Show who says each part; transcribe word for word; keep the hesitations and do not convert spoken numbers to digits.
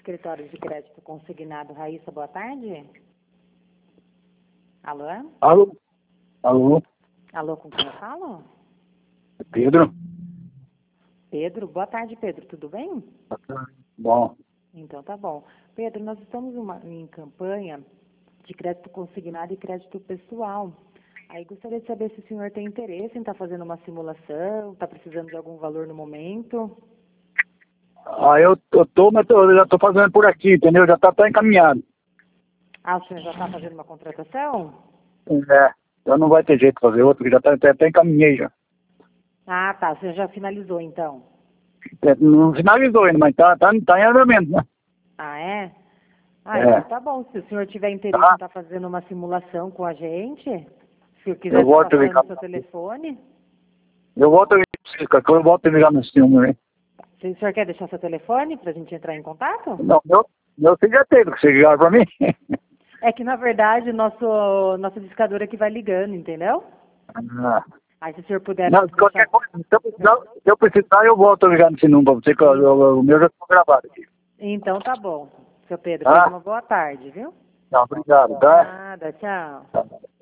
Speaker 1: Escritório de Crédito Consignado, Raíssa, boa tarde. Alô?
Speaker 2: Alô? Alô?
Speaker 1: Alô, com quem eu falo?
Speaker 2: Pedro?
Speaker 1: Pedro, boa tarde, Pedro, tudo bem?
Speaker 2: Bom,
Speaker 1: Então tá bom. Pedro, nós estamos uma- em campanha de crédito consignado e crédito pessoal. Aí gostaria de saber se o senhor tem interesse em estar fazendo uma simulação, está precisando de algum valor no momento.
Speaker 2: ah, eu, eu tô, mas tô- eu já tô fazendo por aqui, entendeu? Já tá, tá encaminhado.
Speaker 1: Ah, o senhor já está fazendo uma contratação?
Speaker 2: É, então não vai ter jeito de fazer outro, que já tá, até, até encaminhei já.
Speaker 1: Ah, tá, o senhor já finalizou então.
Speaker 2: É, não finalizou ainda, mas tá, tá, tá em andamento, né?
Speaker 1: Ah, é? Ah,
Speaker 2: É.
Speaker 1: então tá bom. Se o senhor tiver interesse em
Speaker 2: Tá,
Speaker 1: estar fazendo uma simulação com a gente, se eu quiser
Speaker 2: eu
Speaker 1: estar
Speaker 2: volto a
Speaker 1: passando
Speaker 2: ligar.
Speaker 1: o seu telefone,
Speaker 2: Eu volto a ligar pra vocês, cara, que eu volto a ligar nesse número, hein?
Speaker 1: se o senhor quer deixar seu telefone para a gente entrar em contato?
Speaker 2: Não, meu, meu filho já teve, que você ligaram pra mim.
Speaker 1: É que, na verdade, nosso, nosso discador aqui vai ligando, entendeu?
Speaker 2: Ah.
Speaker 1: Aí, se o senhor puder
Speaker 2: Não, qualquer
Speaker 1: deixar...
Speaker 2: coisa, se eu precisar, se eu precisar, eu volto a ligar nesse número pra você, que eu- eu- o meu já está gravado aqui.
Speaker 1: Então, tá bom. Seu Pedro, tenha
Speaker 2: Tá?
Speaker 1: uma boa tarde, viu?
Speaker 2: Não, obrigado, tá?
Speaker 1: Nada, tchau.
Speaker 2: Tá.